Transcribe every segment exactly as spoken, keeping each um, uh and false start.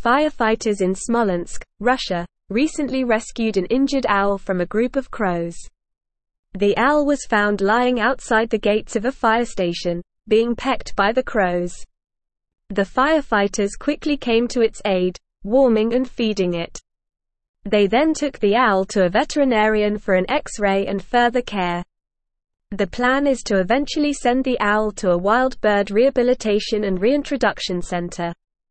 Firefighters in Smolensk, Russia, recently rescued an injured owl from a group of crows. The owl was found lying outside the gates of a fire station, being pecked by the crows. The firefighters quickly came to its aid, warming and feeding it. They then took the owl to a veterinarian for an X-ray and further care. The plan is to eventually send the owl to a wild bird rehabilitation and reintroduction center.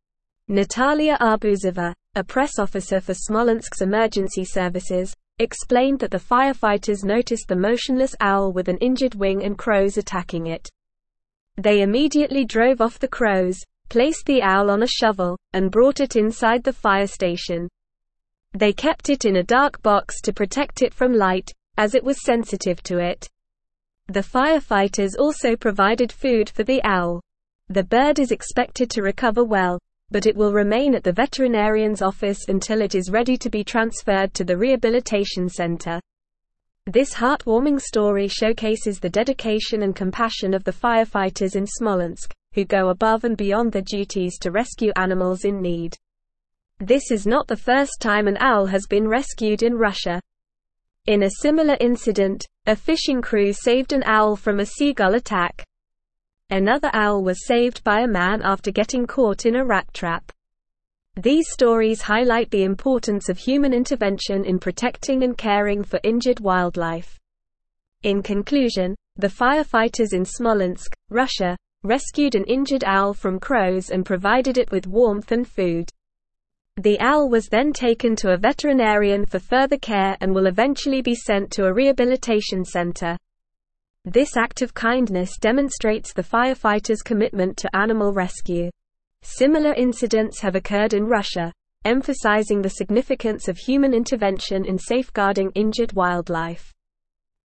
Natalia Arbuzova, a press officer for Smolensk's emergency services, explained that the firefighters noticed the motionless owl with an injured wing and crows attacking it. They immediately drove off the crows, placed the owl on a shovel, and brought it inside the fire station. They kept it in a dark box to protect it from light, as it was sensitive to it. The firefighters also provided food for the owl. The bird is expected to recover well, but it will remain at the veterinarian's office until it is ready to be transferred to the rehabilitation center. This heartwarming story showcases the dedication and compassion of the firefighters in Smolensk, who go above and beyond their duties to rescue animals in need. This is not the first time an owl has been rescued in Russia. In a similar incident, a fishing crew saved an owl from a seagull attack. Another owl was saved by a man after getting caught in a rat trap. These stories highlight the importance of human intervention in protecting and caring for injured wildlife. In conclusion, the firefighters in Smolensk, Russia, rescued an injured owl from crows and provided it with warmth and food. The owl was then taken to a veterinarian for further care and will eventually be sent to a rehabilitation center. This act of kindness demonstrates the firefighters' commitment to animal rescue. Similar incidents have occurred in Russia, emphasizing the significance of human intervention in safeguarding injured wildlife.